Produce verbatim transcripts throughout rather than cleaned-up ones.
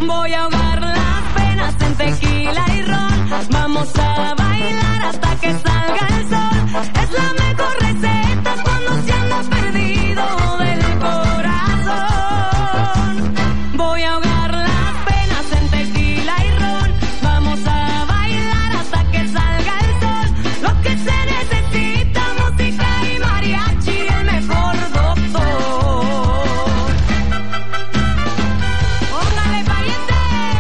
Voy a ahogar las penas en tequila y ron. Vamos a bailar hasta que salga el sol. Es la mejor receta cuando se anda perdido del corazón. Voy a ahogar las penas en tequila y ron. Vamos a bailar hasta que salga el sol. Lo que se necesita, música y mariachi, el mejor doctor. ¡Póngale pariente!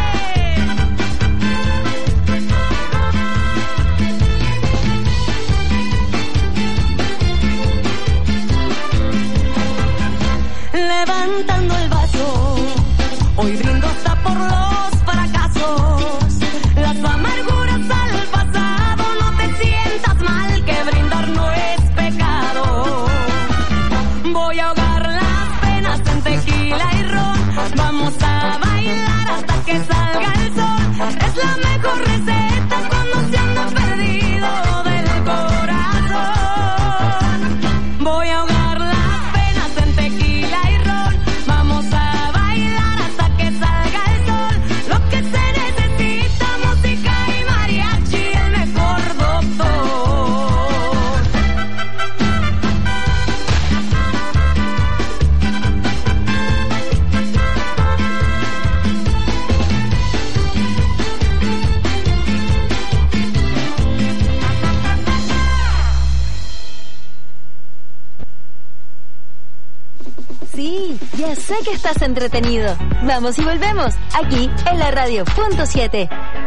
Levantando el vaso, hoy brindo hasta por los fracasos, las amarguras al pasado. No te sientas mal, que brindar no es pecado. Voy a ahogar las penas en tequila y ron. Vamos a bailar hasta que salga el sol. Es la mejor receta cuando se anda perdido del corazón. Voy a ahogar las penas en tequila y ron. Vamos a bailar hasta que salga el sol. Lo que se necesita, música y mariachi, el mejor doctor. Sí, ya sé que estás entretenido. Vamos y volvemos, aquí en la radio punto siete.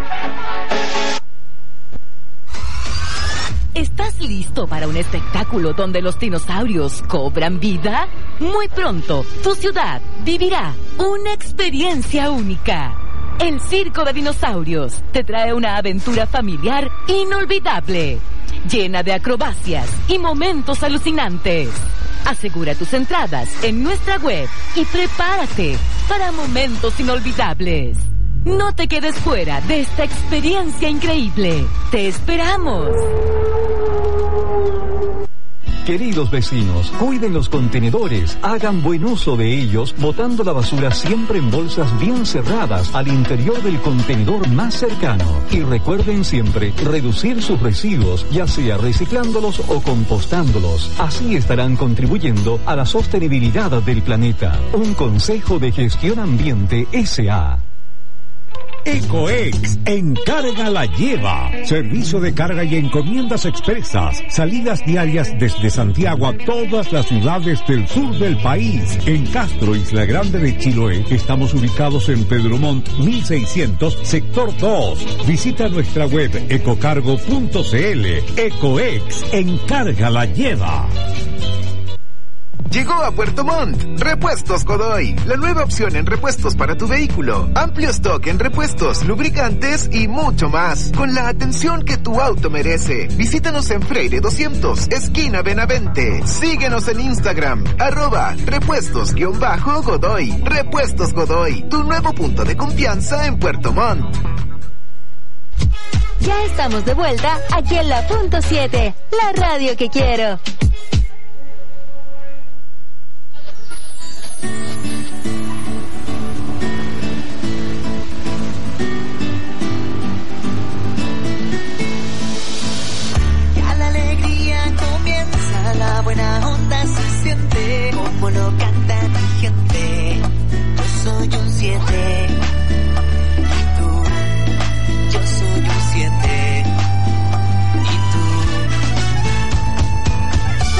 ¿Estás listo para un espectáculo donde los dinosaurios cobran vida? Muy pronto, tu ciudad vivirá una experiencia única. El Circo de Dinosaurios te trae una aventura familiar inolvidable, llena de acrobacias y momentos alucinantes. Asegura tus entradas en nuestra web y prepárate para momentos inolvidables. No te quedes fuera de esta experiencia increíble. ¡Te esperamos! Queridos vecinos, cuiden los contenedores, hagan buen uso de ellos, botando la basura siempre en bolsas bien cerradas al interior del contenedor más cercano. Y recuerden siempre reducir sus residuos, ya sea reciclándolos o compostándolos. Así estarán contribuyendo a la sostenibilidad del planeta. Un consejo de Gestión Ambiente S A Ecoex, encarga la lleva. Servicio de carga y encomiendas expresas. Salidas diarias desde Santiago a todas las ciudades del sur del país. En Castro, Isla Grande de Chiloé, estamos ubicados en Pedro Montt, mil seiscientos, sector dos. Visita nuestra web ecocargo punto c l. Ecoex, encarga la lleva. Llegó a Puerto Montt Repuestos Godoy, la nueva opción en repuestos para tu vehículo. Amplio stock en repuestos, lubricantes y mucho más, con la atención que tu auto merece. Visítanos en Freire doscientos, esquina Benavente. Síguenos en Instagram, arroba repuestos-godoy. Repuestos Godoy, tu nuevo punto de confianza en Puerto Montt. Ya estamos de vuelta aquí en la punto siete, la radio que quiero. Ya la alegría comienza, la buena onda se siente, como lo canta mi gente. Yo soy un siete, y tú, yo soy un siete, y tú.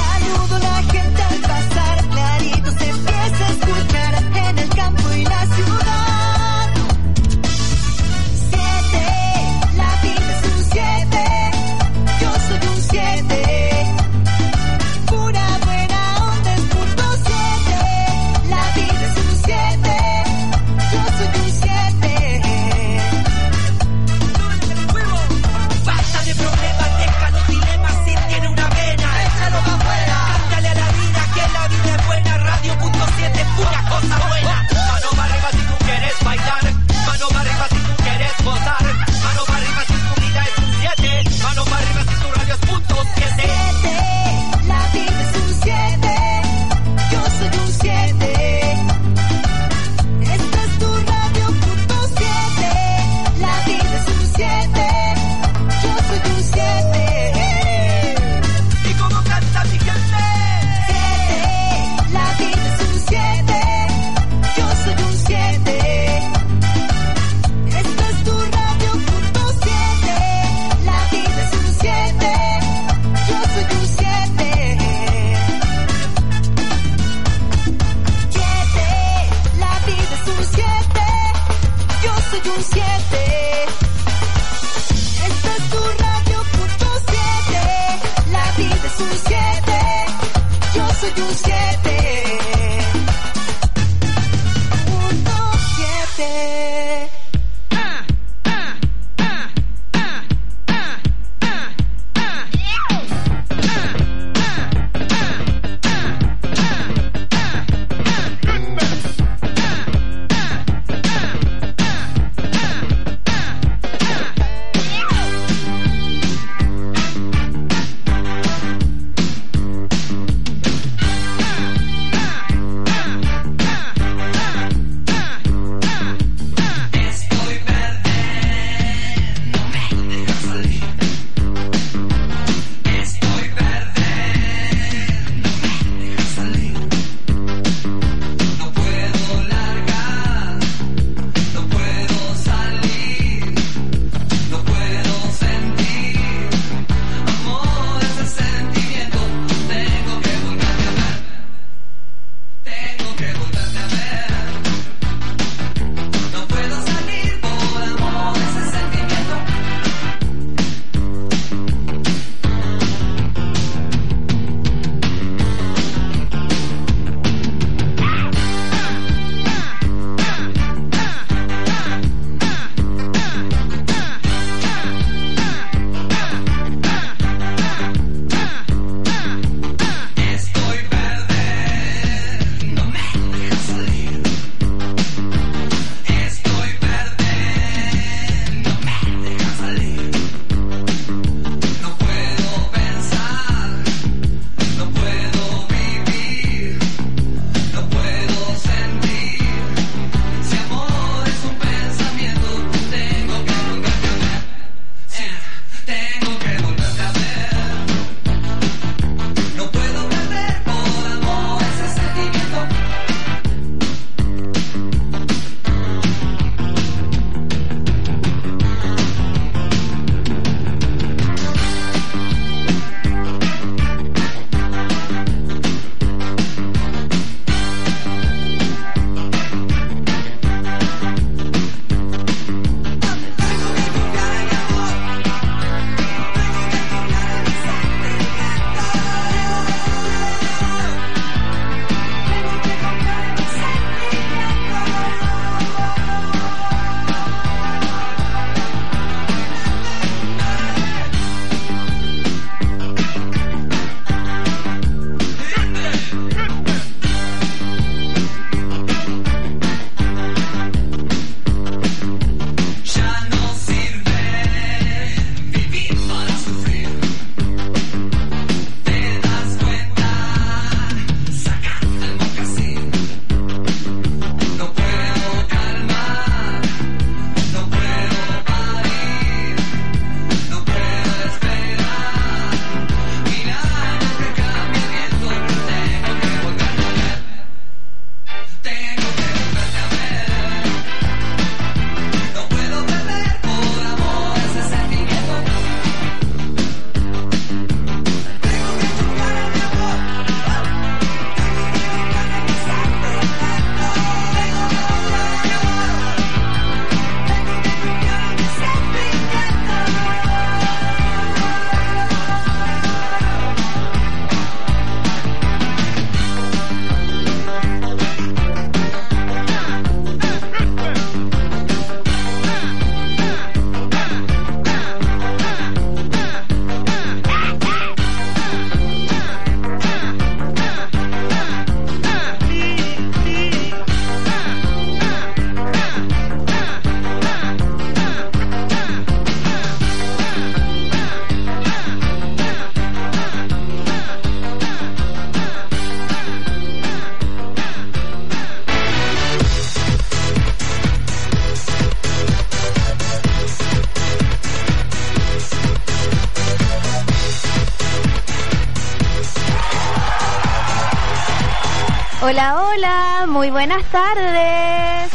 Hola, hola, muy buenas tardes.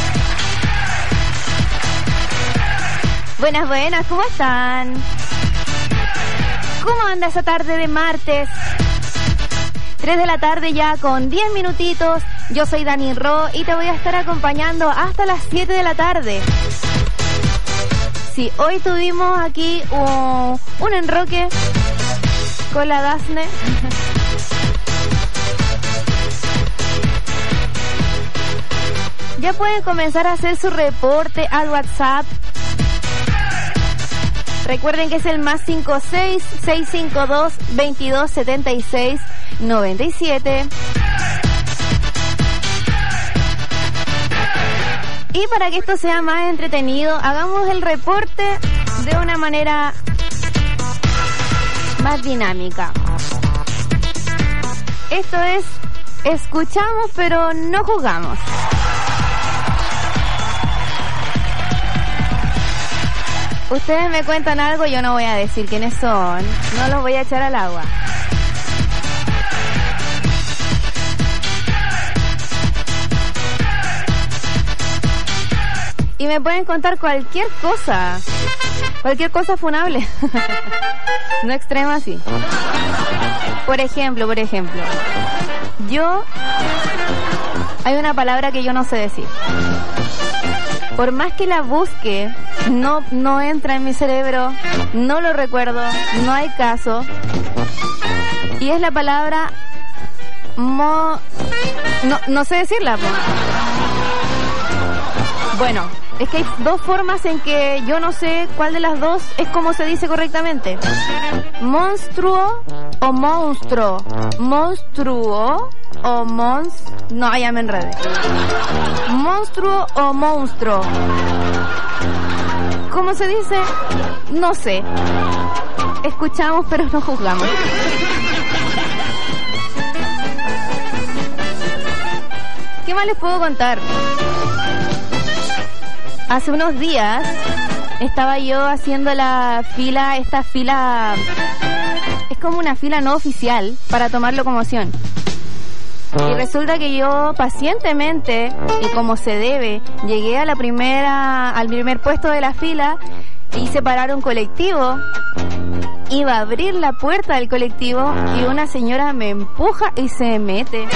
Buenas, buenas, ¿cómo están? ¿Cómo anda esa tarde de martes? tres de la tarde ya con diez minutitos. Yo soy Dani Ro y te voy a estar acompañando hasta las siete de la tarde. Sí, hoy tuvimos aquí un, un enroque con la Dafne. Ya pueden comenzar a hacer su reporte al WhatsApp. Recuerden que es el más cinco seis, seis cinco dos, veintidós setenta y seis, noventa y siete. Y para que esto sea más entretenido, hagamos el reporte de una manera más dinámica. Esto es, escuchamos pero no juzgamos. Ustedes me cuentan algo, yo no voy a decir quiénes son, no los voy a echar al agua. Y me pueden contar cualquier cosa, cualquier cosa funable, no extrema así. Por ejemplo, por ejemplo, yo, hay una palabra que yo no sé decir. Por más que la busque, no, no entra en mi cerebro, no lo recuerdo, no hay caso. Y es la palabra mo... No, no sé decirla. Pues. Bueno, es que hay dos formas en que yo no sé cuál de las dos es como se dice correctamente. Monstruo o monstruo. Monstruo o mons... No, ya me enredé. Monstruo o monstruo. ¿Cómo se dice? No sé. Escuchamos pero no juzgamos. ¿Qué más les puedo contar? Hace unos días estaba yo haciendo la fila, esta fila, es como una fila no oficial para tomar locomoción. Y resulta que yo pacientemente y como se debe llegué a la primera, al primer puesto de la fila y se pararon colectivo. Iba a abrir la puerta del colectivo y una señora me empuja y se mete.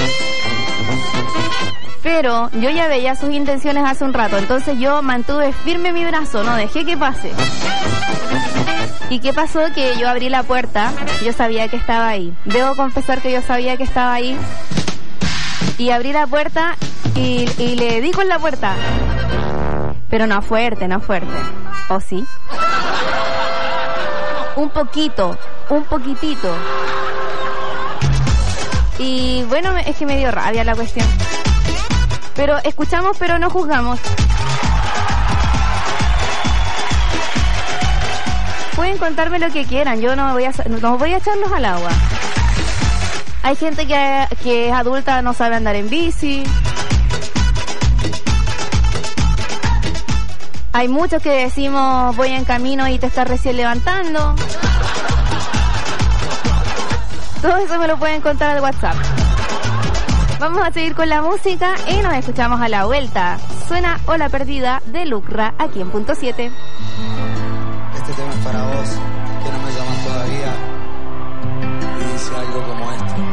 Pero yo ya veía sus intenciones hace un rato, entonces yo mantuve firme mi brazo, no dejé que pase. ¿Y qué pasó? Que yo abrí la puerta, yo sabía que estaba ahí. Debo confesar que yo sabía que estaba ahí. Y abrí la puerta y, y le di con la puerta. Pero no fuerte, no fuerte. ¿O sí? Un poquito, un poquitito. Y bueno, es que me dio rabia la cuestión. Pero escuchamos, pero no juzgamos. Pueden contarme lo que quieran, yo no voy a, no voy a echarlos al agua. Hay gente que, que es adulta, no sabe andar en bici. Hay muchos que decimos voy en camino y te estás recién levantando. Todo eso me lo pueden contar al WhatsApp. Vamos a seguir con la música y nos escuchamos a la vuelta. Suena Ola Perdida de Lucra aquí en Punto siete. Este tema es para vos, que no me llamas todavía. Y dice algo como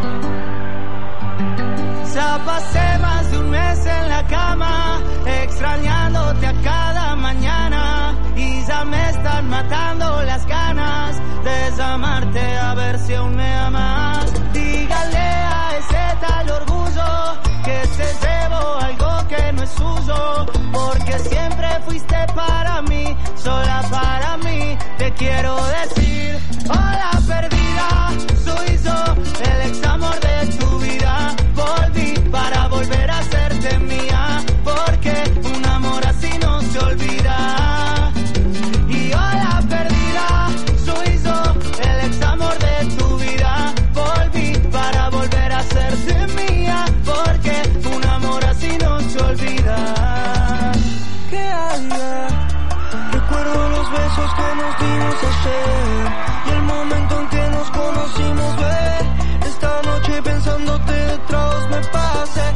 esto. Ya pasé más de un mes en la cama, extrañándote a cada mañana. Y ya me están matando las ganas de llamarte a ver si aún me amas. Dígale a ese tal orgullo que te llevo algo que no es suyo, porque siempre fuiste para mí, sola para mí. Te quiero decir, hola perdida, soy yo, el ex amor de tu vida. Volví para volver a hacerte mía, porque un amor así no se olvida. Y hola perdida, soy yo, el ex amor de tu vida. Volví para volver a hacerte mía, porque un amor así no se olvida. ¿Qué haría? Recuerdo los besos que nos dimos ayer y el momento en que nos conocimos, ve. Esta noche pensándote detrás me pasé.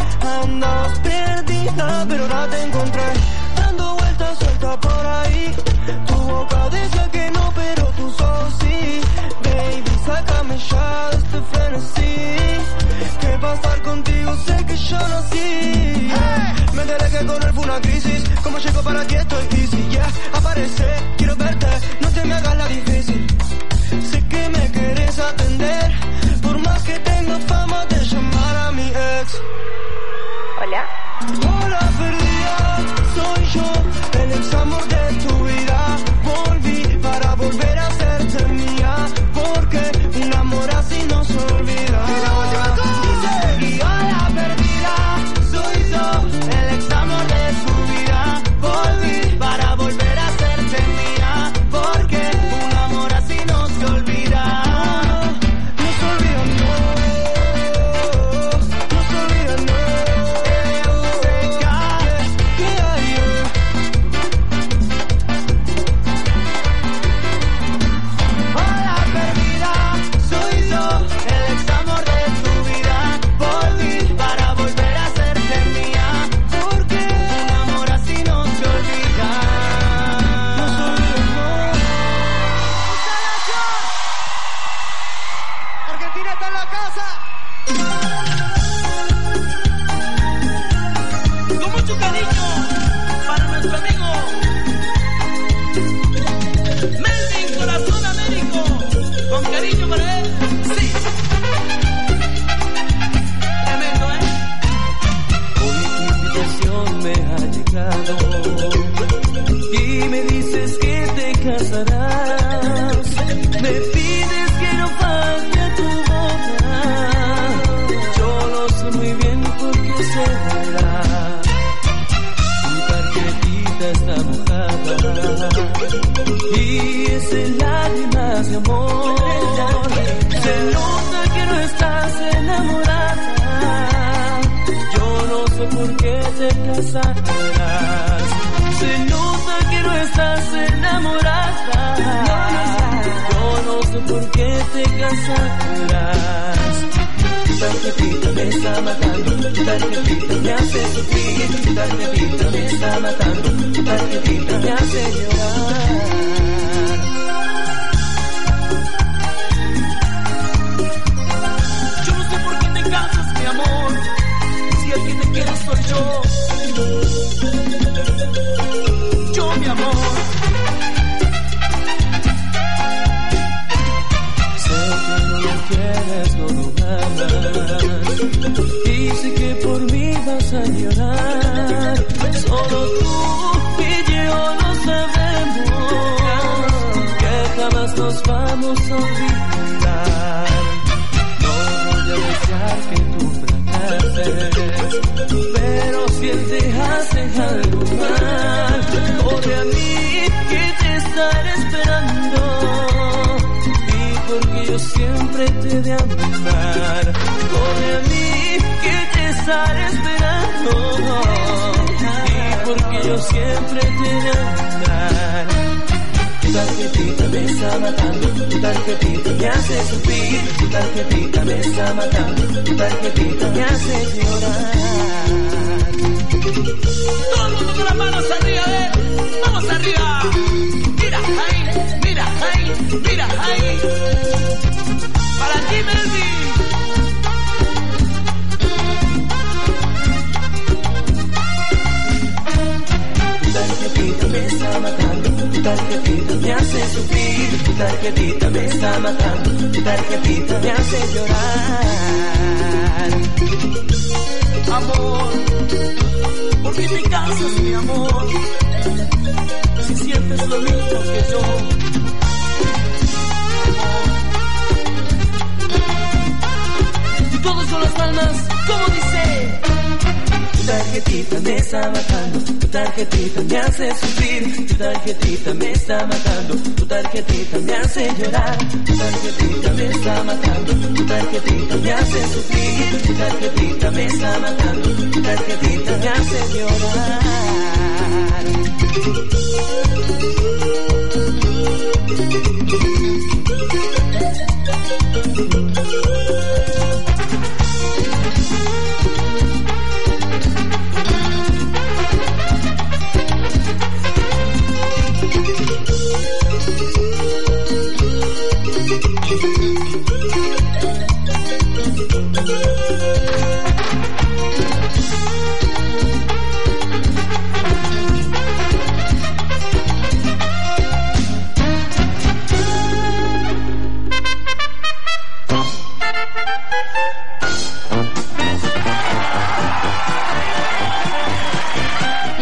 andabas perdida, pero ahora te encontré dando vueltas suelta por ahí. Tu boca dice que no, pero tus ojos sí. Baby, sácame ya de este frenesí. Que pa' estar contigo sé que yo nací. Hey. Me enteré que con él fue una crisis. Como llego para aquí estoy easy, yeah. Aparece, quiero verte, no te me hagas la difícil. Sé que me querés atender, por más que tenga fama de llamar a mi ex. Hola. Hola perdida, soy yo, el ex amor de tu vida. Volví para volver a hacerte mía, porque un amor así no se olvida. Y hola perdida, soy yo, el ex amor de tu vida. Volví para volver a hacerte mía, porque un amor así no se olvida. No se olvida, no, no se olvida, no.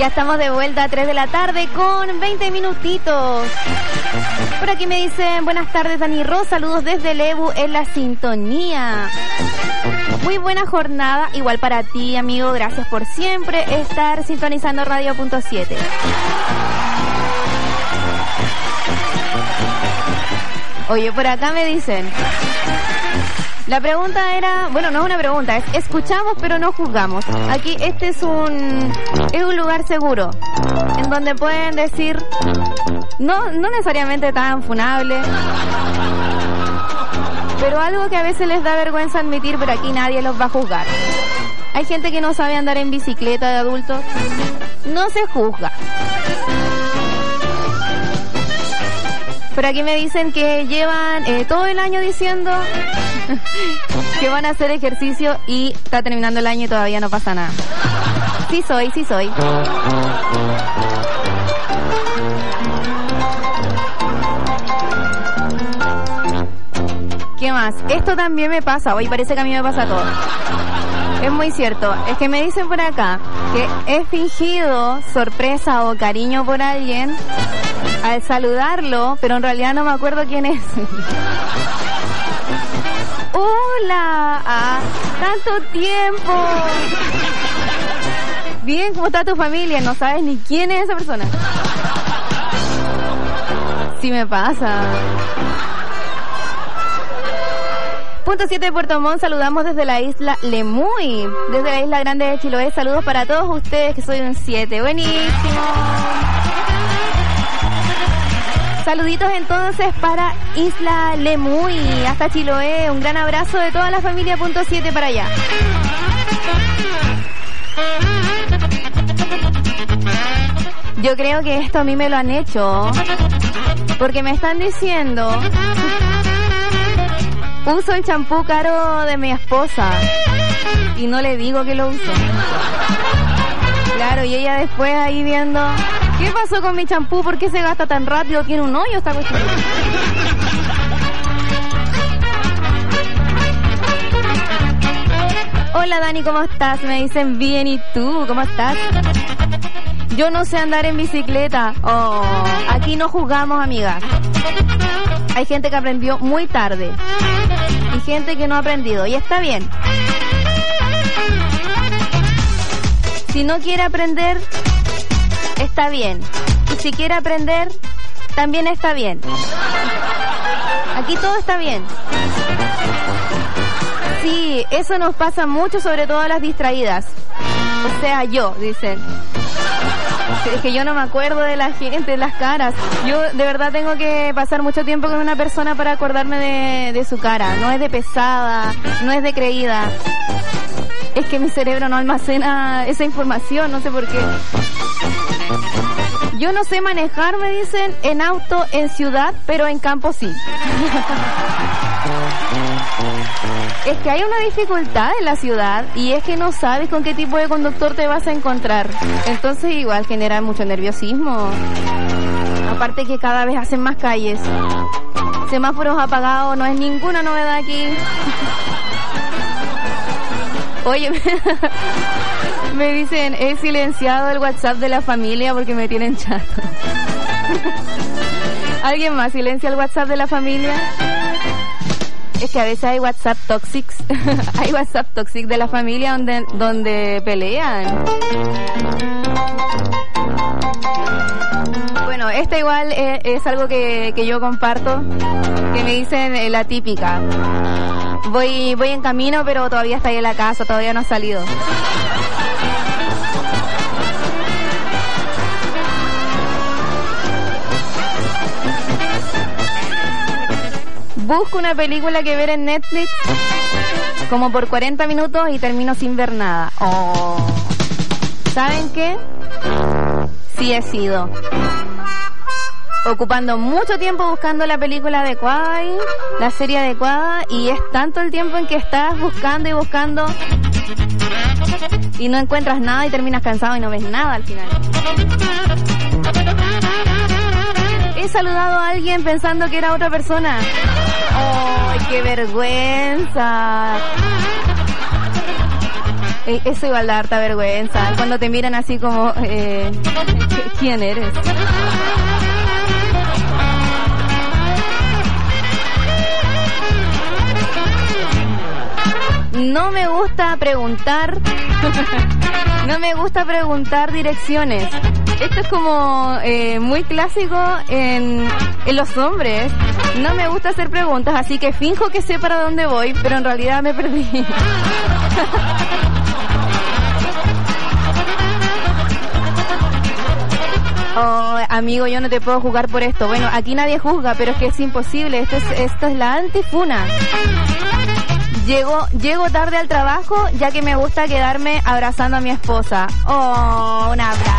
Ya estamos de vuelta a tres de la tarde con veinte minutitos. Por aquí me dicen, buenas tardes Dani Ro, saludos desde Lebu en la sintonía. Muy buena jornada, igual para ti amigo, gracias por siempre estar sintonizando Radio Punto siete. Oye, por acá me dicen, la pregunta era, bueno, no es una pregunta, es escuchamos pero no juzgamos. Aquí este es un es un lugar seguro, en donde pueden decir, no, no necesariamente tan funable, pero algo que a veces les da vergüenza admitir, pero aquí nadie los va a juzgar. Hay gente que no sabe andar en bicicleta de adultos, no se juzga. Por aquí me dicen que llevan eh, todo el año diciendo que van a hacer ejercicio y está terminando el año y todavía no pasa nada. Sí soy, sí soy. ¿Qué más? Esto también me pasa, hoy parece que a mí me pasa todo. Es muy cierto, es que me dicen por acá que he fingido sorpresa o cariño por alguien al saludarlo, pero en realidad no me acuerdo quién es. ¡Hola! ¡Ah! ¡Tanto tiempo! Bien, ¿cómo está tu familia? No sabes ni quién es esa persona. Sí me pasa. Punto siete de Puerto Montt, saludamos desde la isla Lemuy, desde la isla grande de Chiloé. Saludos para todos ustedes, que soy un siete. Buenísimo. Saluditos entonces para Isla Lemuy, hasta Chiloé. Un gran abrazo de toda la familia Punto siete para allá. Yo creo que esto a mí me lo han hecho, porque me están diciendo, uso el champú caro de mi esposa y no le digo que lo uso. Claro, y ella después ahí viendo, ¿qué pasó con mi champú? ¿Por qué se gasta tan rápido? ¿Tiene un hoyo esta cuestión? Hola Dani, ¿cómo estás? Me dicen bien, ¿y tú? ¿Cómo estás? Yo no sé andar en bicicleta. Oh, aquí no juzgamos, amigas. Hay gente que aprendió muy tarde y gente que no ha aprendido, y está bien. Si no quiere aprender, está bien. Y si quiere aprender, también está bien. Aquí todo está bien. Sí, eso nos pasa mucho, sobre todo a las distraídas. O sea, yo, dicen. Es que yo no me acuerdo de la gente, de las caras. Yo de verdad tengo que pasar mucho tiempo con una persona para acordarme de, de su cara. No es de pesada, no es de creída. Es que mi cerebro no almacena esa información, no sé por qué. Yo no sé manejar, me dicen, en auto en ciudad, pero en campo sí. Es que hay una dificultad en la ciudad y es que no sabes con qué tipo de conductor te vas a encontrar. Entonces igual genera mucho nerviosismo. Aparte que cada vez hacen más calles. Semáforos apagados, no es ninguna novedad aquí. Oye, me dicen, he silenciado el WhatsApp de la familia porque me tienen chato. ¿Alguien más silencia el WhatsApp de la familia? Es que a veces hay WhatsApp tóxicos. Hay WhatsApp tóxico de la familia donde, donde pelean. Bueno, esta igual es, es algo que, que yo comparto, que me dicen eh, la típica. Voy, voy en camino, pero todavía está ahí en la casa, todavía no ha salido. Busco una película que ver en Netflix como por cuarenta minutos y termino sin ver nada. Oh. ¿Saben qué? Sí he sido. Ocupando mucho tiempo buscando la película adecuada y la serie adecuada, y es tanto el tiempo en que estás buscando y buscando y no encuentras nada y terminas cansado y no ves nada al final. He saludado a alguien pensando que era otra persona. ¡Ay, qué vergüenza! Eh, eso igual da harta vergüenza. Cuando te miran así como, eh, ¿quién eres? No me gusta preguntar. No me gusta preguntar direcciones. Esto es como eh, muy clásico en, en los hombres. No me gusta hacer preguntas, así que finjo que sé para dónde voy, pero en realidad me perdí. Oh, amigo, yo no te puedo juzgar por esto. Bueno, aquí nadie juzga, pero es que es imposible. Esto es, esto es la antifuna. Llego, llego tarde al trabajo, ya que me gusta quedarme abrazando a mi esposa. Oh, un abrazo.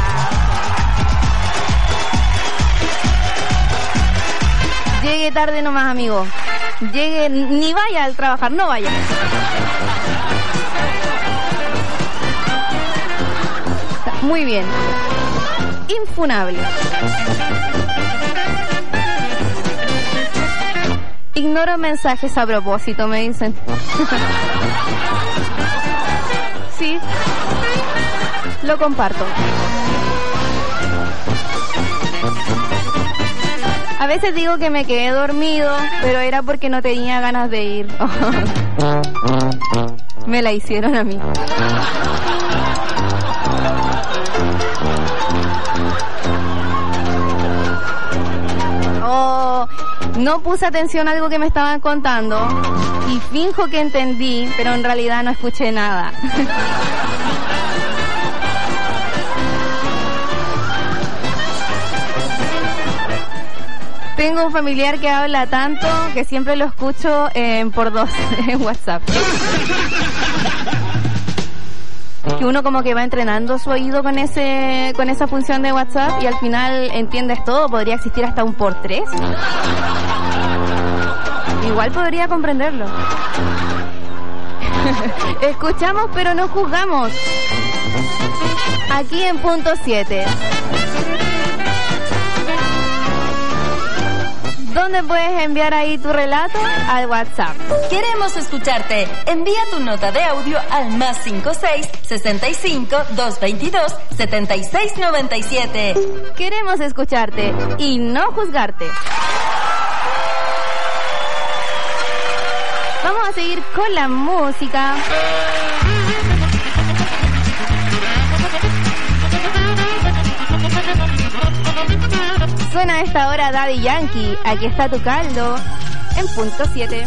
Llegue tarde nomás, amigo. Llegue, ni vaya al trabajar, no vaya. Muy bien. Infunable. Ignoro mensajes a propósito, me dicen. Sí, lo comparto. A veces digo que me quedé dormido, pero era porque no tenía ganas de ir. Me la hicieron a mí. Oh, no puse atención a algo que me estaban contando y finjo que entendí, pero en realidad no escuché nada. Tengo un familiar que habla tanto que siempre lo escucho eh, por dos en WhatsApp. Que uno como que va entrenando su oído con ese con esa función de WhatsApp y al final entiendes todo. Podría existir hasta un por tres. Igual podría comprenderlo. Escuchamos pero no juzgamos. Aquí en punto siete. ¿Dónde puedes enviar ahí tu relato? Al WhatsApp. Queremos escucharte. Envía tu nota de audio al más cinco seis, sesenta y cinco, doscientos veintidós, setenta y seis noventa y siete. Queremos escucharte y no juzgarte. Vamos a seguir con la música. Suena a esta hora Daddy Yankee. Aquí está tu caldo. En punto siete.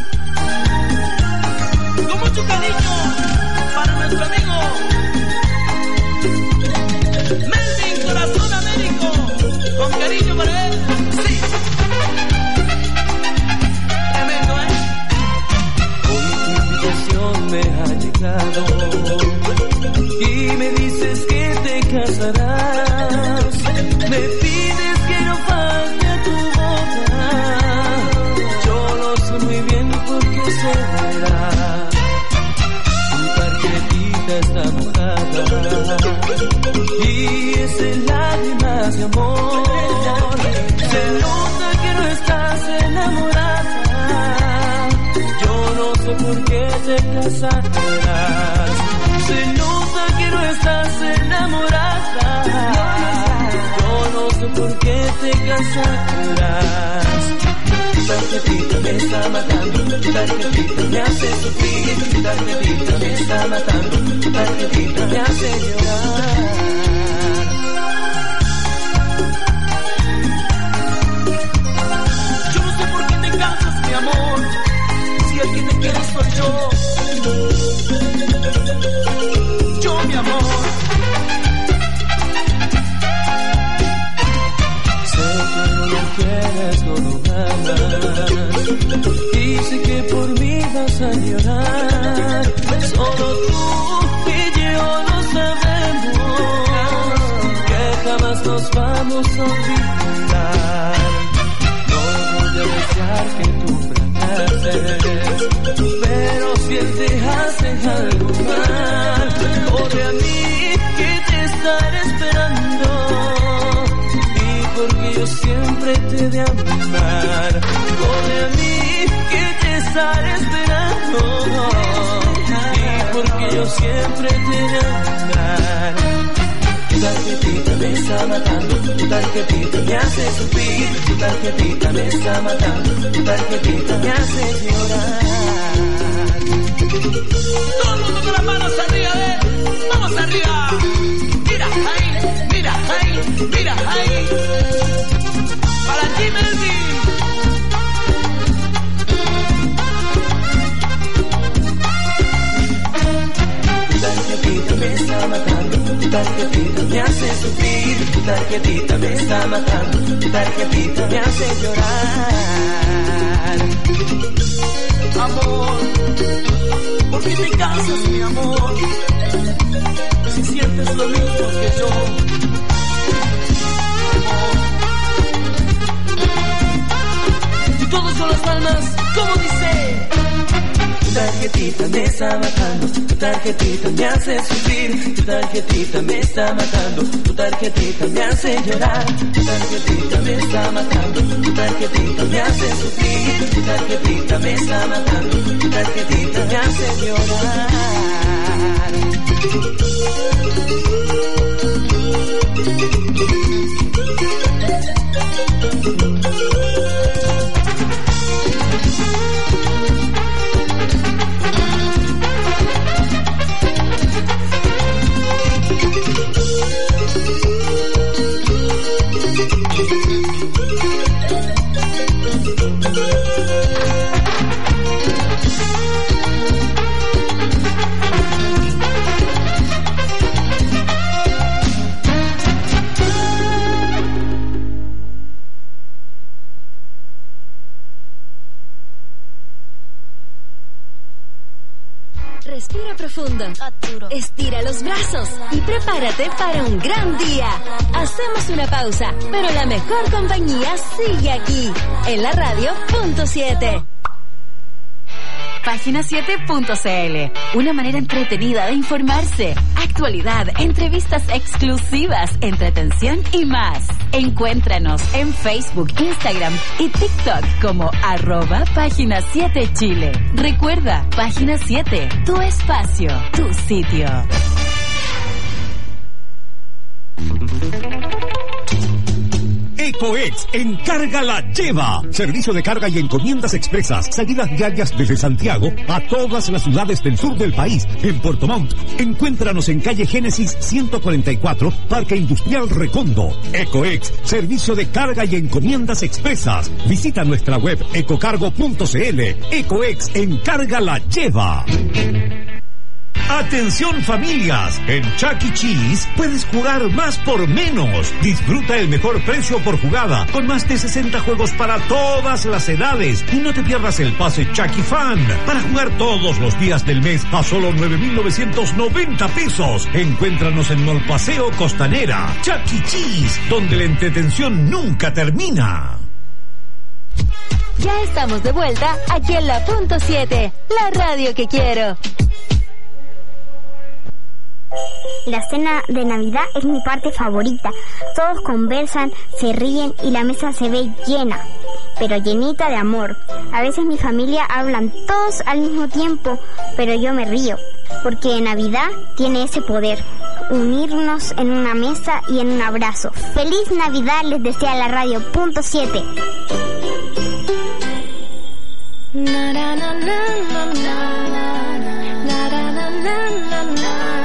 Con mucho cariño para nuestro amigo Melvin Corazón Américo. Con cariño para él. Sí. Tremendo, ¿eh? Hoy tu invitación me ha llegado y me dices que te casarás. Me pides que no falte a tu boda. Yo lo sé muy bien porque se verá. Tu tarjetita está mojada y es en lágrimas de amor. Se nota que no estás enamorada. Yo no sé por qué te casarás. Se nota que no estás enamorada. No sé por qué te casarás. Tu tarjetita me está matando. Tu tarjetita me hace sufrir. Tu tarjetita me está matando. Tu tarjetita me hace llorar. Yo no sé por qué te casas, mi amor. Si el que te quiere soy yo. Yo, mi amor. Quieres, no lo ganas. Y sé que por mí vas a llorar. Solo tú y yo lo sabemos, que jamás nos vamos a olvidar. No voy a desear que tú fracases, pero si él te hace algo mal, corre a mí que te estaré esperando. Porque yo siempre te he de amar. Corre a mí que te estaré esperando. Y porque yo siempre te voy a buscar. Tu tarjetita me está matando, tu tarjetita me hace sufrir, tu tarjetita me está matando, tu tarjetita me hace llorar. Todo el mundo con las manos arriba, ¿eh? Vamos arriba. Mira ahí, mira ahí, mira ahí. Para ti, Melvin. Tu tarjetita me está matando, tu tarjetita me hace sufrir, tu tarjetita me está matando, tu tarjetita me hace llorar. Amor, ¿por qué te cansas, mi amor? Si sientes lo mismo que yo. Y todos son las almas, como dice. Tu tarjetita me está matando, tu tarjetita me hace sufrir, tu tarjetita me está matando, tu tarjetita me hace llorar, tu tarjetita me está matando, tu tarjetita me hace sufrir, tu tarjetita me está matando, tu tarjetita me hace llorar. Respira profundo, estira los brazos y prepárate para un gran día. Hacemos una pausa, pero la mejor compañía sigue aquí, en la radio punto siete. Página siete punto c l, una manera entretenida de informarse, actualidad, entrevistas exclusivas, entretención y más. Encuéntranos en Facebook, Instagram y TikTok como arroba Página siete Chile. Recuerda, Página siete, tu espacio, tu sitio. EcoEx Encarga la Lleva. Servicio de carga y encomiendas expresas. Salidas diarias desde Santiago a todas las ciudades del sur del país. En Puerto Montt, encuéntranos en calle Génesis ciento cuarenta y cuatro, Parque Industrial Recondo. EcoEx, servicio de carga y encomiendas expresas. Visita nuestra web ecocargo punto c l. EcoEx Encarga la Lleva. Atención familias, en Chuck E. Cheese puedes jugar más por menos. Disfruta el mejor precio por jugada, con más de sesenta juegos para todas las edades. Y no te pierdas el pase Chucky Fan, para jugar todos los días del mes a solo nueve mil novecientos noventa pesos. Encuéntranos en Mall Paseo Costanera. Chuck E. Cheese, donde la entretención nunca termina. Ya estamos de vuelta aquí en la punto siete, la radio que quiero. La cena de Navidad es mi parte favorita. Todos conversan, se ríen y la mesa se ve llena, pero llenita de amor. A veces mi familia hablan todos al mismo tiempo, pero yo me río, porque Navidad tiene ese poder, unirnos en una mesa y en un abrazo. ¡Feliz Navidad! Les desea la radio punto siete. Na, na, na, na, na, na, na, na, na, na, na.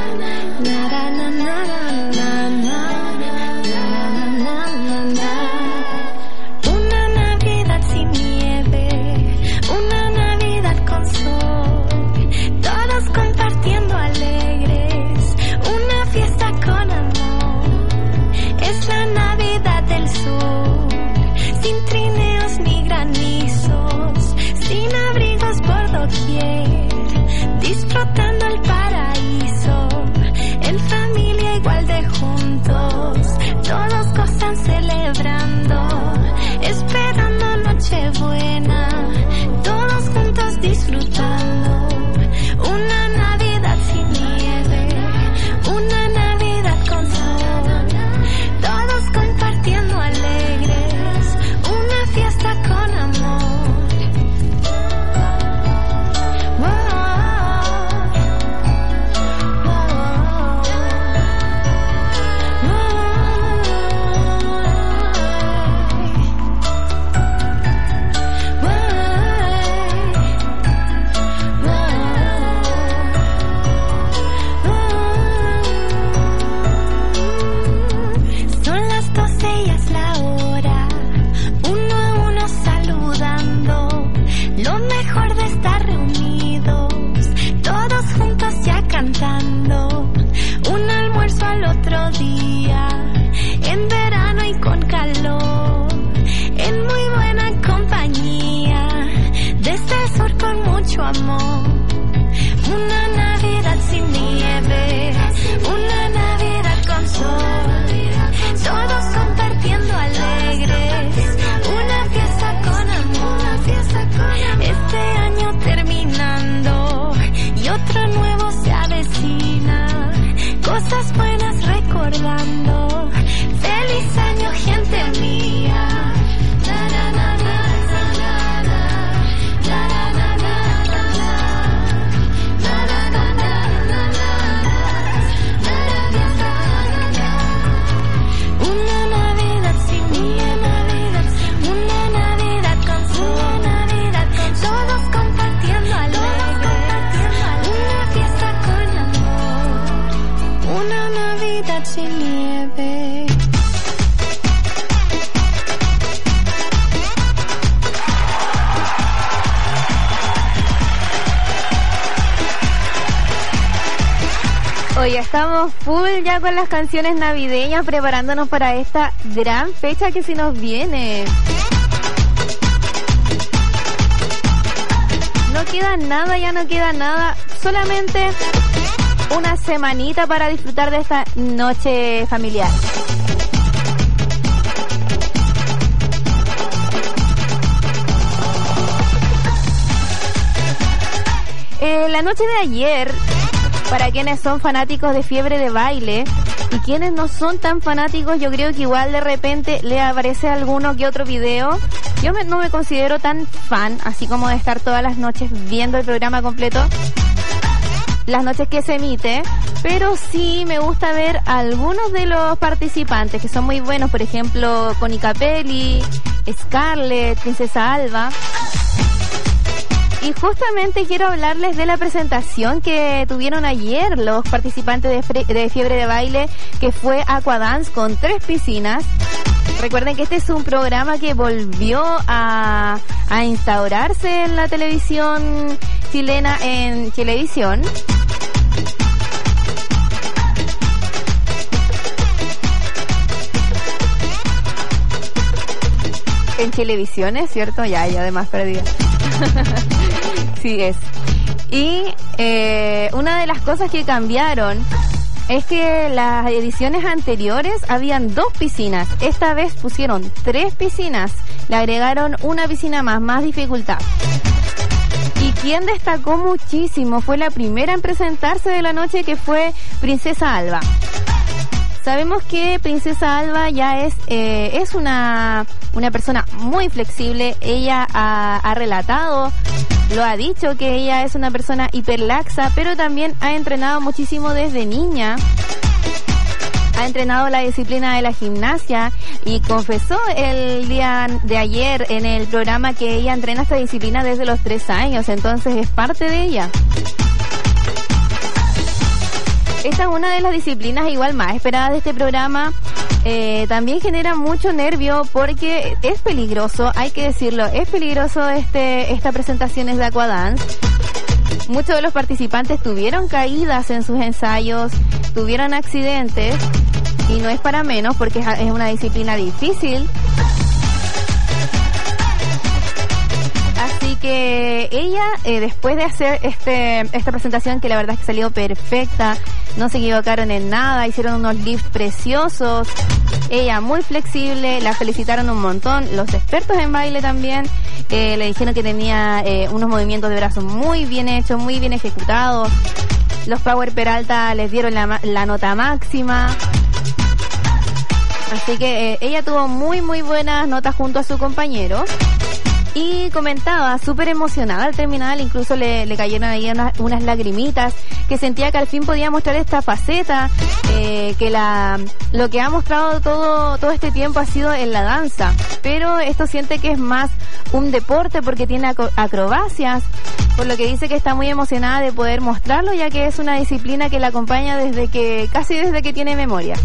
Una Navidad sin nieve, una Navidad con sol, todos compartiendo alegres, una fiesta con amor. Es la Navidad del sur, sin trineos ni granizos, sin abrigos por doquier, disfrutando el paraíso. En familia igual de juntos, todos gozan celebrando, esperando Nochebuena, todos juntos disfrutando. Una Navidad sin nieve, una Navidad con sol, todos compartiendo alegres, una fiesta con amor. Wow. amor. Una Navidad sin nieve, una Navidad con sol, todos compartiendo alegres, una fiesta con amor, este año terminando y otro nuevo se avecina, cosas buenas recordando, feliz año gente mía. Sin nieve. Hoy estamos full ya con las canciones navideñas, preparándonos para esta gran fecha que se nos viene. No queda nada, ya no queda nada, solamente una semanita para disfrutar de esta noche familiar. Eh, la noche de ayer, para quienes son fanáticos de Fiebre de Baile y quienes no son tan fanáticos, yo creo que igual de repente le aparece alguno que otro video. Yo me, no me considero tan fan, así como de estar todas las noches viendo el programa completo, las noches que se emite, pero sí me gusta ver a algunos de los participantes que son muy buenos, por ejemplo Connie Capelli, Scarlett, Princesa Alba. Y justamente quiero hablarles de la presentación que tuvieron ayer los participantes de, Fre- de Fiebre de Baile, que fue Aquadance con tres piscinas. Recuerden que este es un programa que volvió a, a instaurarse en la televisión chilena, en Televisión. En televisión, ¿es cierto? Ya, ya además perdida. Sí es. Y eh, una de las cosas que cambiaron es que las ediciones anteriores habían dos piscinas. Esta vez pusieron tres piscinas. Le agregaron una piscina más, más dificultad. Y quien destacó muchísimo fue la primera en presentarse de la noche, que fue Princesa Alba. Sabemos que Princesa Alba ya es eh, es una una persona muy flexible. Ella ha, ha relatado, lo ha dicho, que ella es una persona hiperlaxa, pero también ha entrenado muchísimo desde niña. Ha entrenado la disciplina de la gimnasia y confesó el día de ayer en el programa que ella entrena esta disciplina desde los tres años, entonces es parte de ella. Esta es una de las disciplinas igual más esperadas de este programa. Eh, también genera mucho nervio porque es peligroso, hay que decirlo, es peligroso este esta presentaciones de Aquadance. Muchos de los participantes tuvieron caídas en sus ensayos, tuvieron accidentes, y no es para menos porque es una disciplina difícil. Así que ella, eh, después de hacer este esta presentación, que la verdad es que salió perfecta, no se equivocaron en nada, hicieron unos lifts preciosos, ella muy flexible, la felicitaron un montón, los expertos en baile también, eh, le dijeron que tenía eh, unos movimientos de brazos muy bien hechos, muy bien ejecutados, los Power Peralta les dieron la, la nota máxima. Así que eh, ella tuvo muy muy buenas notas junto a su compañero. Y comentaba, súper emocionada al terminar, incluso le, le cayeron ahí unas, unas lagrimitas, que sentía que al fin podía mostrar esta faceta, eh, que la lo que ha mostrado todo todo este tiempo ha sido en la danza, pero esto siente que es más un deporte porque tiene acro- acrobacias, por lo que dice que está muy emocionada de poder mostrarlo, ya que es una disciplina que la acompaña desde que casi desde que tiene memoria.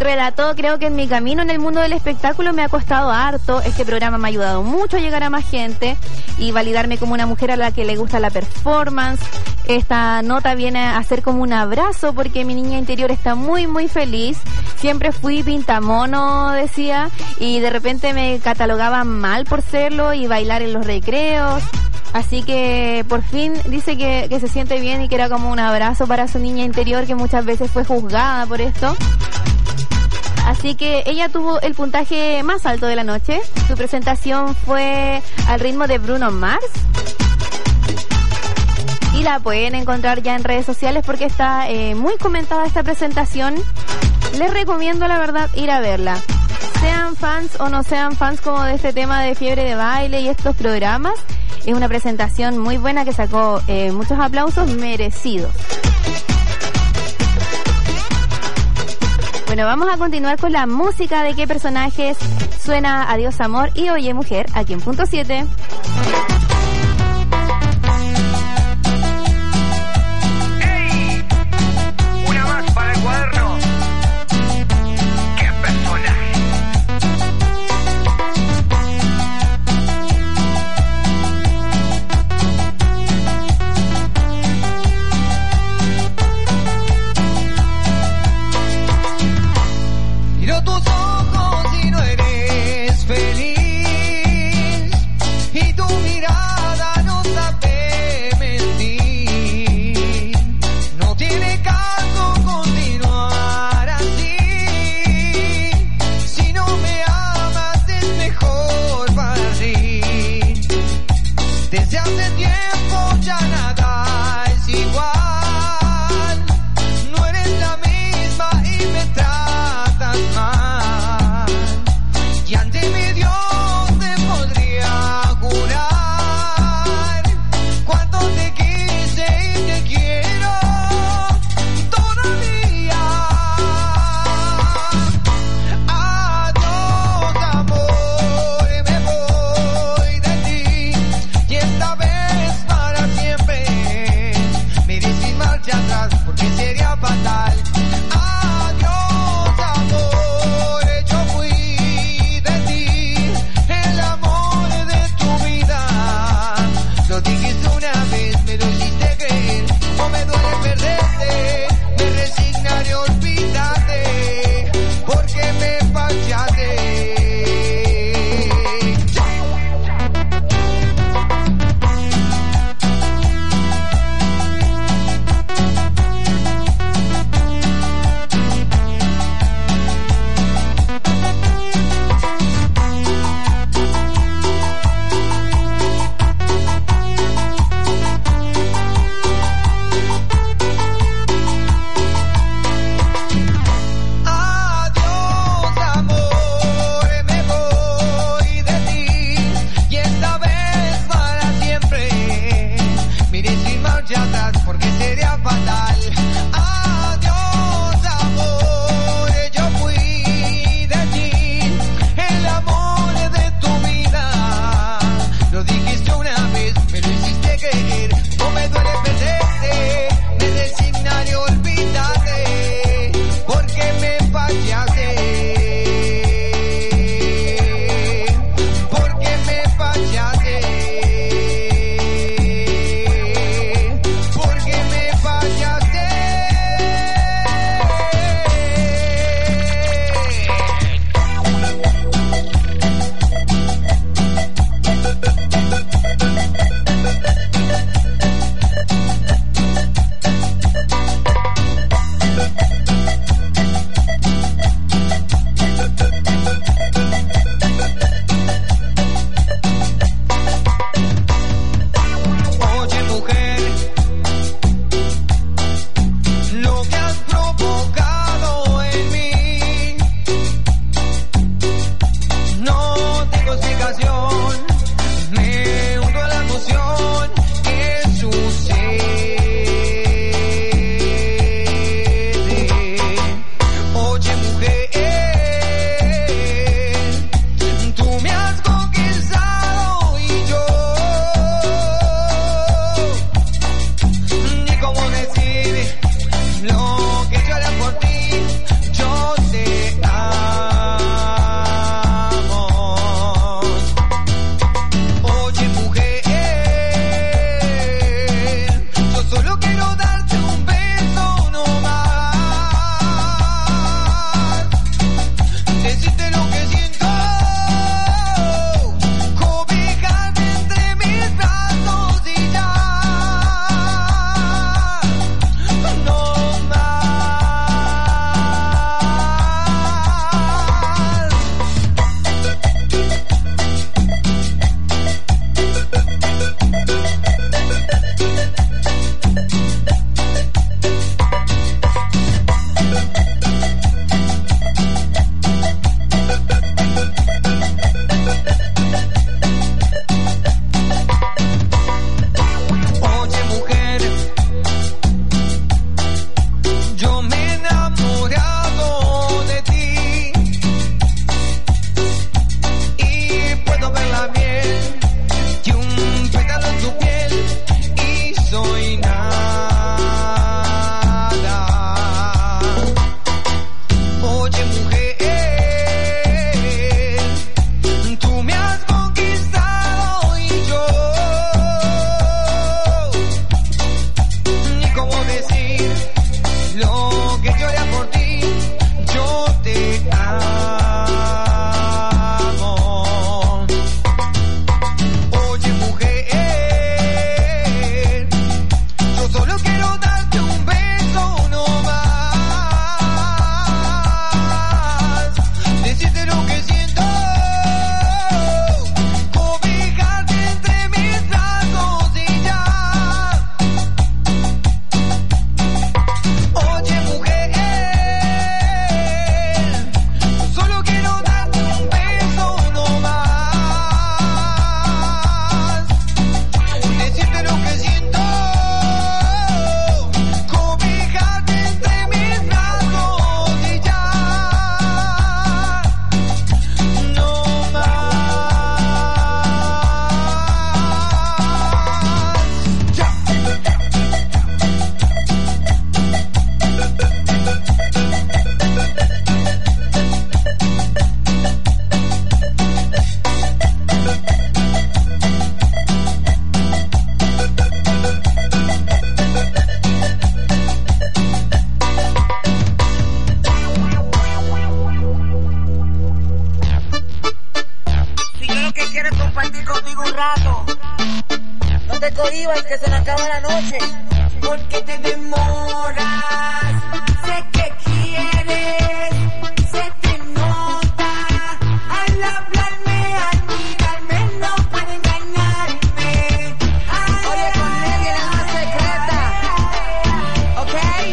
relató, creo que en mi camino en el mundo del espectáculo me ha costado harto. Este programa me ha ayudado mucho a llegar a más gente y validarme como una mujer a la que le gusta la performance. Esta nota viene a ser como un abrazo porque mi niña interior está muy, muy feliz. Siempre fui pintamono, decía, y de repente me catalogaban mal por serlo y bailar en los recreos. Así que por fin dice que, que se siente bien y que era como un abrazo para su niña interior que muchas veces fue juzgada por esto. Así que ella tuvo el puntaje más alto de la noche. Su presentación fue al ritmo de Bruno Mars. Y la pueden encontrar ya en redes sociales porque está eh, muy comentada esta presentación. Les recomiendo, la verdad, ir a verla. Sean fans o no sean fans como de este tema de Fiebre de Baile y estos programas, es una presentación muy buena que sacó eh, muchos aplausos merecidos. Bueno, vamos a continuar con la música de qué personajes. Suena Adiós Amor y Oye Mujer aquí en Punto siete. ¡Ey! Una más para el cuaderno. ¡Qué personaje! Miro tus ojos y no eres feliz, y tu mirada no sabe mentir. No tiene caso continuar así. Si no me amas es mejor para ti. Desde hace tiempo ya nada es igual. No eres la misma y me tratas mal. Y ante mi Dios te podría jurar cuánto te quise y te quiero todavía. Adiós amor, me voy de ti y esta vez para siempre. Me iré sin marcha atrás porque sería fatal. Adiós amor, yo fui de ti, el amor de tu vida. Lo dijiste una vez, me lo hiciste creer. No me duele perderte, me resignaré a olvidarte porque me fallaste. Adiós amor, me voy de ti y esta vez para siempre. Mire sin marcha atrás porque sería fatal. Adiós amor, yo fui de ti, el amor de tu vida. Lo dijiste una vez, me lo hiciste creer. No me duele perderte, me resignaré a olvidarte porque me fallaste. Porque me fallaste. Porque me fallaste. cohibas que se le acaba la noche. ¿Por qué te demoras? Sé que quieres, se te nota. Al hablarme, al mirarme, no puede engañarme. Ay, oye, con Nelly la más secreta, ¿ok?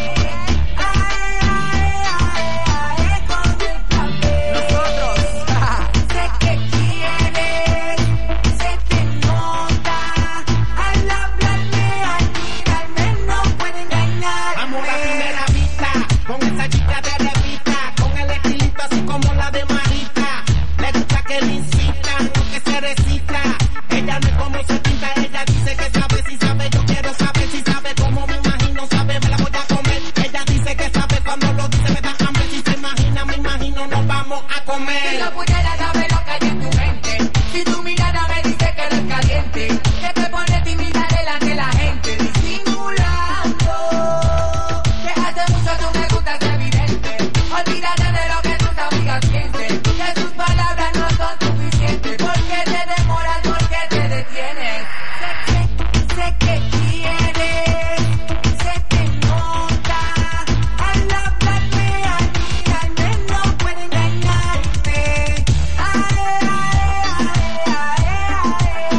Nosotros. Sé que quieres, se te nota. Al hablarme, al mirarme, no puede engañarme. Vamos a la primera vista, con esa chica de revista, con el estilito así como la de Marita. Le gusta que le insistan, no que se resista. Ella no es como se pinta, ella dice que sabe, si sabe, yo quiero saber si sabe, como me imagino, sabe, me la voy a comer. Ella dice que sabe, cuando lo dice me da hambre, si se imagina, me imagino, nos vamos a comer. Si no pudiera saber lo que hay en tu mente, si tu mirada me dice que eres caliente, que te pone tímida delante de la gente, disimulando, que hace mucho tú me gustas evidente, olvídate de lo que tus amigas piensen, que tus palabras no son suficientes, porque te demoras, porque te detienes, sé que, sé que quieres, se te nota, al hablarme, al mirarme, no puede engañarme, ay, ay, ay, ay, ay, ay,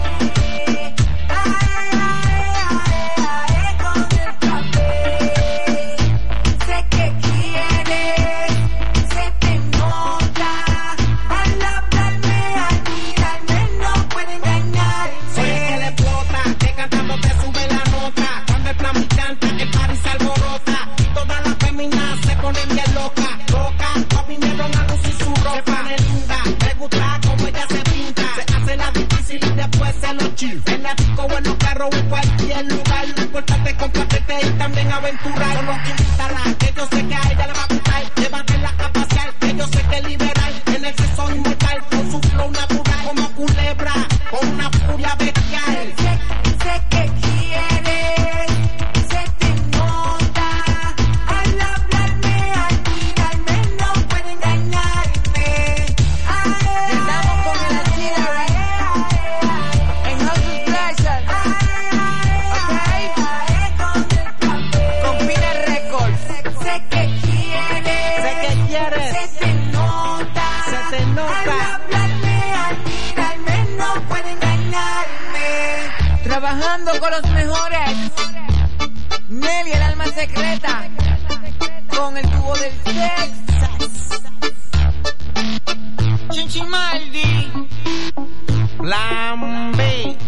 ay, con el café, sé que quieres, se te nota, al hablarme, al mirarme, no puede engañarme. Soy el que le explota, que cantando te sube la nota. Cuando el plan me canta, el party se alborota. Y todas las féminas se ponen bien loca. Loca, no vinieron a lucir su ropa. Se pone linda, me gusta como ella se pinta. Se hace la difícil y después se lo chill. En la disco o en los carros o en cualquier lugar. Lo importante es compartirte y también aventurar. Solo invítala, que yo sé que a ella le va a gustar. Llévatela a pasear, que yo sé que liberal. En el sexo inmortal, con su flow natural. Como culebra, con una furia bestial. Sé, sé que quieres, se te nota, al hablarme, al mirarme, no puede engañarme. Ay, Estamos con el Artillery en House of Pleasure, ¿ok? Con Pina Records. sé que quieres, Sé que quieres, se te nota, se te al nota. hablarme, al mirarme, no puede engañarme. Trabajando con los mejores. Nelly, el alma secreta. Con el tubo del Texas. Chinchimaldi. Lambe.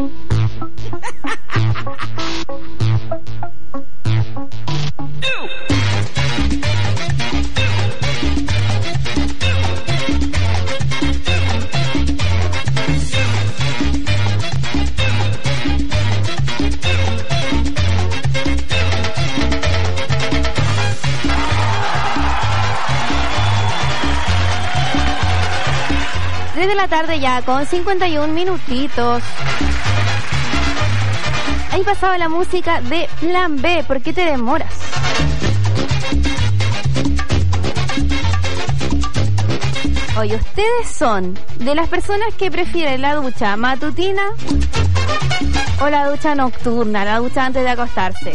tres de la tarde ya con cincuenta y un minutitos. Ahí pasaba la música de Plan B. ¿Por qué te demoras? Oye, ¿ustedes son de las personas que prefieren la ducha matutina o la ducha nocturna, la ducha antes de acostarse?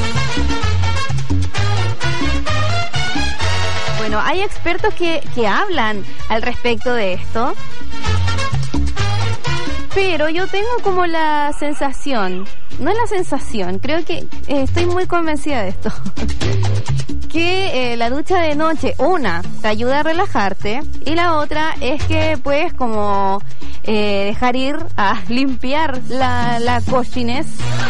Bueno, hay expertos que, que hablan al respecto de esto, pero yo tengo como la sensación, no es la sensación, creo que eh, estoy muy convencida de esto, que eh, la ducha de noche, una, te ayuda a relajarte, y la otra es que puedes como eh, dejar ir a limpiar la, la cochinez.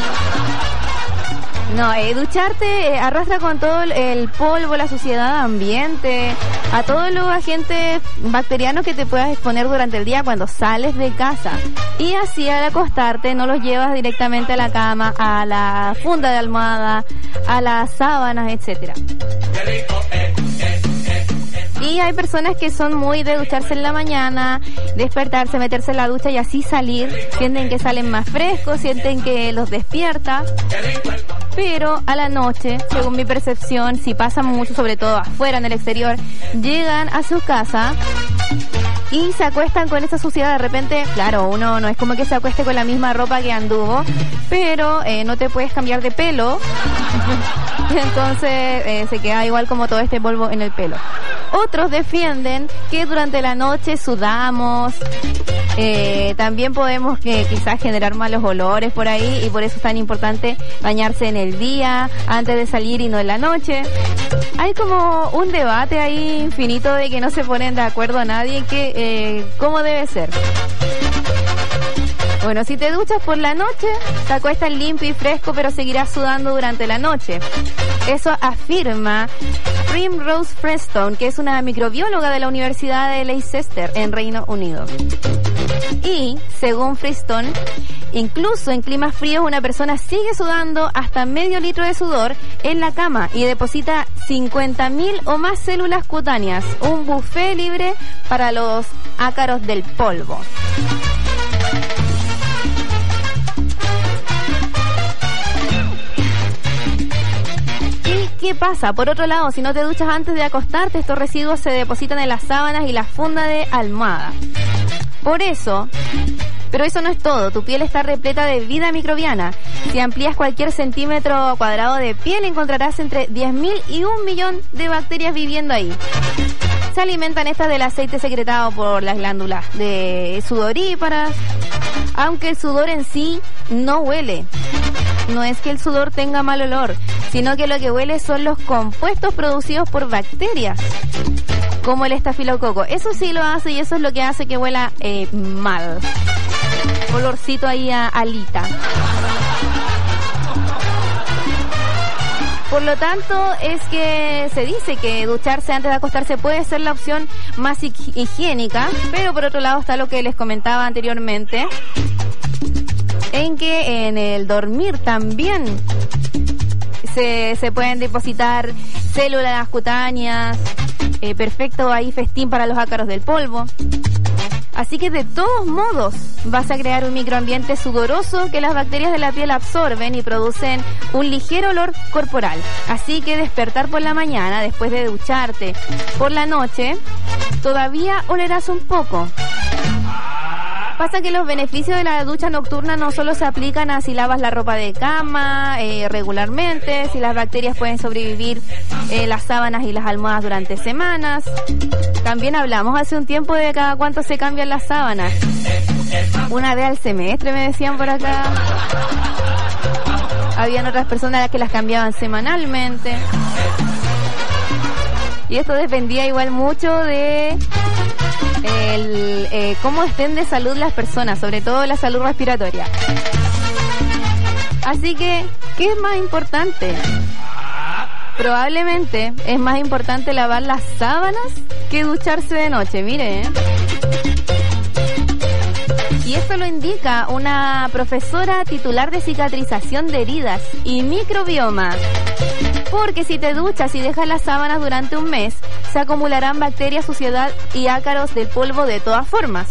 No, eh, ducharte eh, arrastra con todo el, el polvo, la suciedad ambiente, a todos los agentes bacterianos que te puedas exponer durante el día cuando sales de casa. Y así al acostarte no los llevas directamente a la cama, a la funda de almohada, a las sábanas, etcétera. Y hay personas que son muy de ducharse en la mañana, despertarse, meterse en la ducha y así salir. Sienten que salen más frescos, sienten que los despierta. Pero a la noche, según mi percepción, si pasan mucho, sobre todo afuera en el exterior, llegan a su casa y se acuestan con esa suciedad. De repente, claro, uno no es como que se acueste con la misma ropa que anduvo, pero eh, no te puedes cambiar de pelo, entonces eh, se queda igual como todo este polvo en el pelo. Otros defienden que durante la noche sudamos, eh, también podemos que quizás generar malos olores por ahí, y por eso es tan importante bañarse en el día antes de salir y no en la noche. Hay como un debate ahí infinito de que no se ponen de acuerdo a nadie en que eh, cómo debe ser. Bueno, si te duchas por la noche, te acuestas limpio y fresco, pero seguirás sudando durante la noche. Eso afirma Primrose Preston, que es una microbióloga de la Universidad de Leicester, en Reino Unido. Y, según Preston, incluso en climas fríos una persona sigue sudando hasta medio litro de sudor en la cama y deposita cincuenta mil o más células cutáneas, un buffet libre para los ácaros del polvo. ¿Qué pasa? Por otro lado, si no te duchas antes de acostarte, estos residuos se depositan en las sábanas y la funda de almohada. Por eso, pero eso no es todo, tu piel está repleta de vida microbiana. Si amplías cualquier centímetro cuadrado de piel, encontrarás entre diez mil y un millón de bacterias viviendo ahí. Se alimentan estas del aceite secretado por las glándulas de sudoríparas, aunque el sudor en sí no huele. No es que el sudor tenga mal olor, sino que lo que huele son los compuestos producidos por bacterias, como el estafilococo. Eso sí lo hace, y eso es lo que hace que huela eh, mal. Olorcito ahí a alita. Por lo tanto, es que se dice que ducharse antes de acostarse puede ser la opción más higiénica, pero por otro lado está lo que les comentaba anteriormente, en que en el dormir también se, se pueden depositar células cutáneas, eh, perfecto ahí festín para los ácaros del polvo. Así que de todos modos vas a crear un microambiente sudoroso que las bacterias de la piel absorben y producen un ligero olor corporal. Así que despertar por la mañana después de ducharte por la noche, todavía olerás un poco. Pasa que los beneficios de la ducha nocturna no solo se aplican a si lavas la ropa de cama eh, regularmente, si las bacterias pueden sobrevivir eh, las sábanas y las almohadas durante semanas. También hablamos hace un tiempo de cada cuánto se cambian las sábanas. Una vez al semestre, me decían por acá. Habían otras personas que las cambiaban semanalmente. Y esto dependía igual mucho de el, eh, cómo estén de salud las personas, sobre todo la salud respiratoria. Así que, ¿qué es más importante? Probablemente es más importante lavar las sábanas que ducharse de noche, mire, ¿eh? Y esto lo indica una profesora titular de cicatrización de heridas y microbioma. Porque si te duchas y dejas las sábanas durante un mes, se acumularán bacterias, suciedad y ácaros del polvo de todas formas.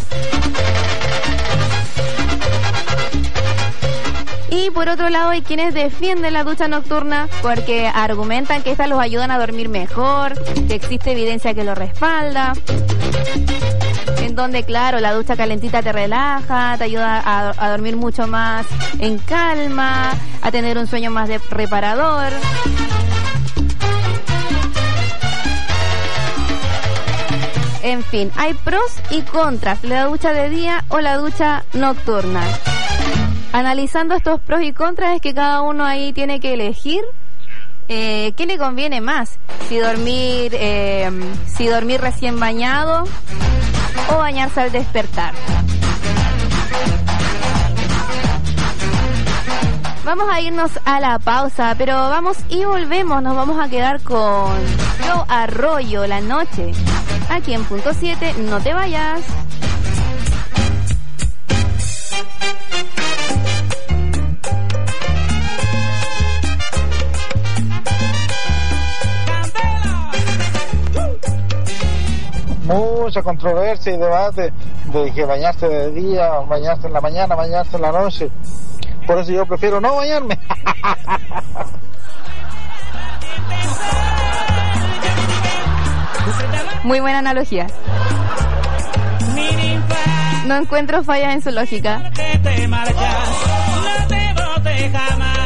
Y por otro lado hay quienes defienden la ducha nocturna porque argumentan que estas los ayudan a dormir mejor, que existe evidencia que lo respalda, en donde claro, la ducha calentita te relaja, te ayuda a, a dormir mucho más en calma, a tener un sueño más de reparador. En fin, hay pros y contras, la ducha de día o la ducha nocturna. Analizando estos pros y contras es que cada uno ahí tiene que elegir eh, qué le conviene más, si dormir, eh, si dormir recién bañado o bañarse al despertar. Vamos a irnos a la pausa, pero vamos y volvemos, nos vamos a quedar con Yo Arroyo, La Noche, aquí en Punto siete, no te vayas. Mucha controversia y debate de que bañarse de día, bañarse en la mañana, bañarse en la noche. Por eso yo prefiero no bañarme. Muy buena analogía. No encuentro fallas en su lógica. Que te marchas, no te botes jamás.